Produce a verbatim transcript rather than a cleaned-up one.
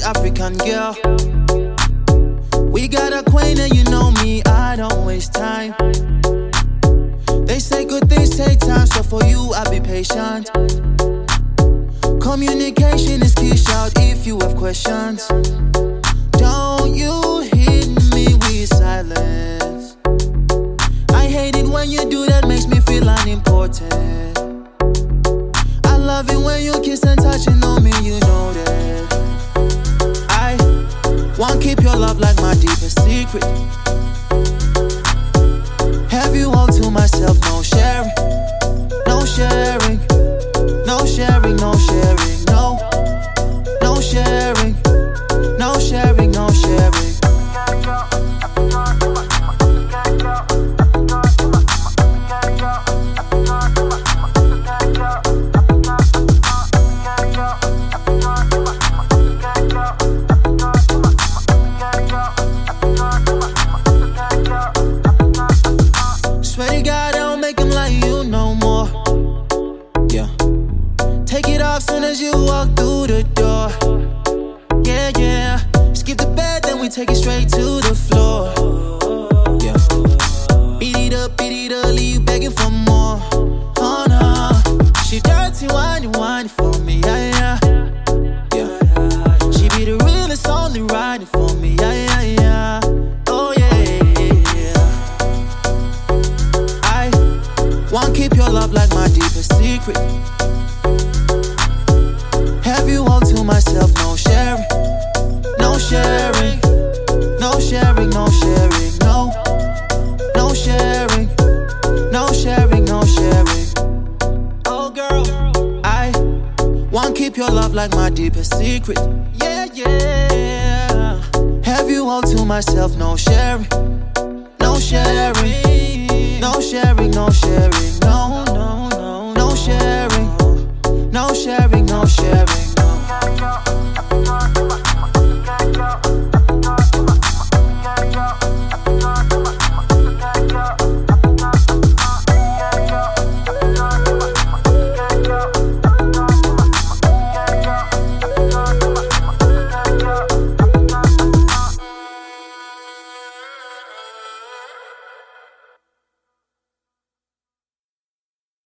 African girl. We got acquainted, you know me, I don't waste time. They say good things take time, so for you I'll be patient. Communication is key, shout if you have questions. Don't you hit me with silence. I hate it when you do that, makes me feel unimportant. I love it when you kiss and touching on me, you know that. I won't keep your love like my deepest secret. Have you all to myself, no sharing, no sharing, no sharing, no sharing, no, no sharing, no sharing, no sharing. Swear to God, I don't make him like you no more. Yeah. Take it off soon as you walk through the door. Yeah, yeah. Skip the bed, then we take it straight to the floor. Yeah. Beat it up, beat it up, leave you begging for more. Oh no. She dirty, whiny, whiny for me, yeah, yeah. Yeah. She be the realest, only riding for me, yeah, yeah, yeah. Oh yeah, yeah, yeah. I won't keep your love like my deepest secret. Have you all to myself, no sharing, no sharing, no sharing, no sharing, no, no sharing, no sharing, no sharing. Oh girl, I won't keep your love like my deepest secret. Yeah, yeah. Have you all to myself, no sharing, no sharing, no sharing, no sharing, no.